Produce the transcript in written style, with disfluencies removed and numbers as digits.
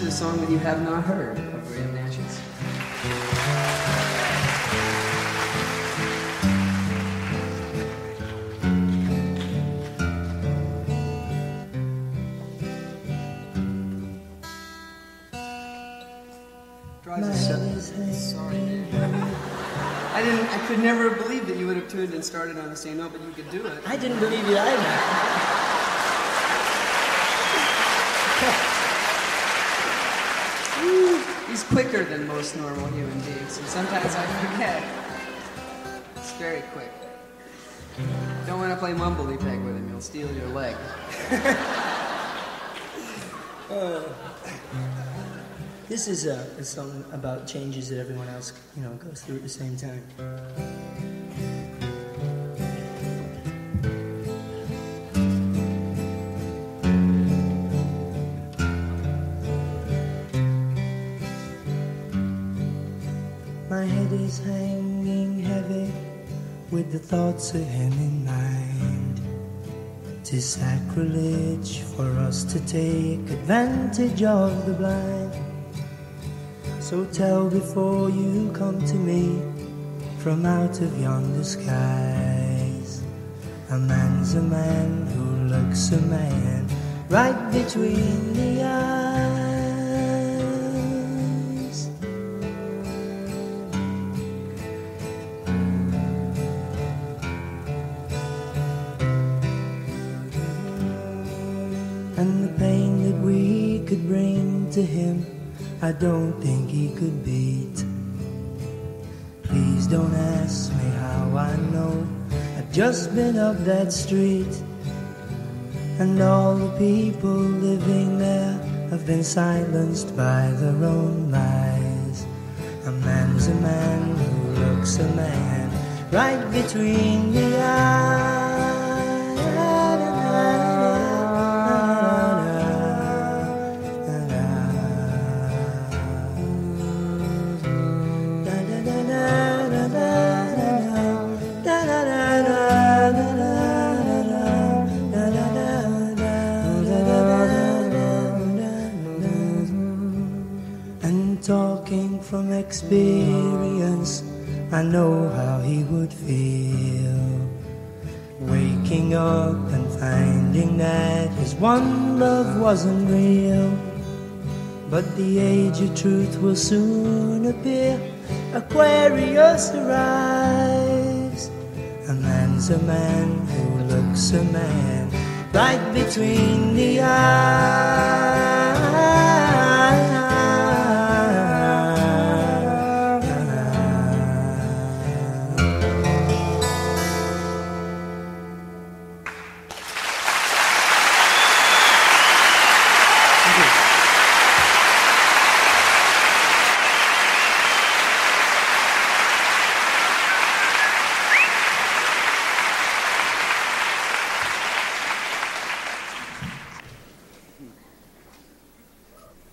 to a song that you have not heard of Graham Nash's. Sorry, dude. I could never believe that you would have tuned and started on the same note, but you could do it. I didn't believe it either. He's quicker than most normal human beings, and sometimes I forget. It's very quick. Don't want to play Mumbly Peg with him, he'll steal your leg. This is a song about changes that everyone else, goes through at the same time. My head is hanging heavy with the thoughts of him in mind. 'Tis sacrilege for us to take advantage of the blind. So tell before you come to me from out of yonder skies. A man's a man who looks a man right between the eyes. And the pain that we could bring to him, I don't think he could beat. Please don't ask me how I know. I've just been up that street, and all the people living there have been silenced by their own lies. A man's a man who looks a man right between the eyes. Talking from experience, I know how he would feel, waking up and finding that his one love wasn't real. But the age of truth will soon appear. Aquarius arrives. A man's a man who looks a man right between the eyes.